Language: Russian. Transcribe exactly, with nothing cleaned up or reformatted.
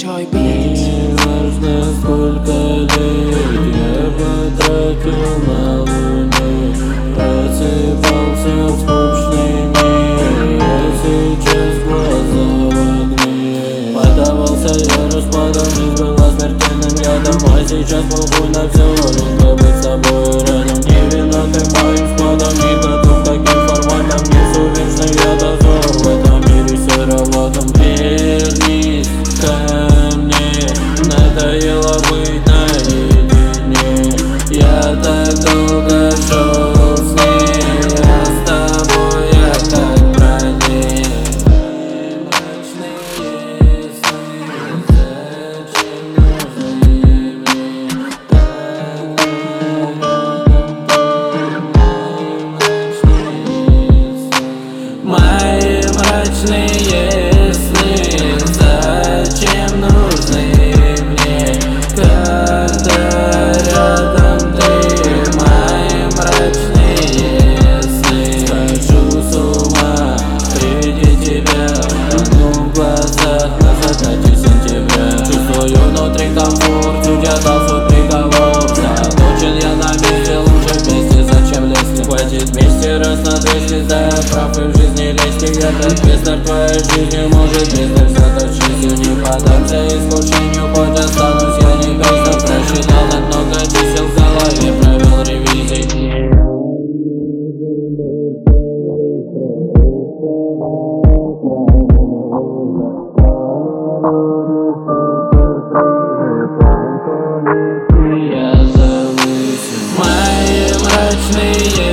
Чой Битс. Неважно сколько лет я потратил на луне, просыпался в скучный мир, я сейчас глаза в огне. Поддавался я распадом, жизнь была смертельным ядом, а сейчас похуй на все, лишь бы быть с тобой рядом. Не виноватым моим складом, не готов к таким форматам, несу вечный я дозор, в этом мире сероватом. Вернись ко мне, надоело быть наедине, я так долго шел с ней, а с тобой я как в броне. Мрачные сны, зачем нужны мне? Мои мрачные сны, зачем нужны мне, когда рядом ты? Мои мрачные сны, схожу с ума при виде тебя, тону в глазах на закате сентября. Чувствую внутри комфорт, судья дал свой приговор, заточен я на месте, лучше вместе, зачем лезть? Хватит вместе раз на двести, да, прав и в жизни лезть. Я как пестер твоей жизни, может пестер взяток жизнью. Не поддамся искушению, хоть останусь я небесным. Просчитал так много чисел в голове, провел ревизии. Я завысил мои мрачные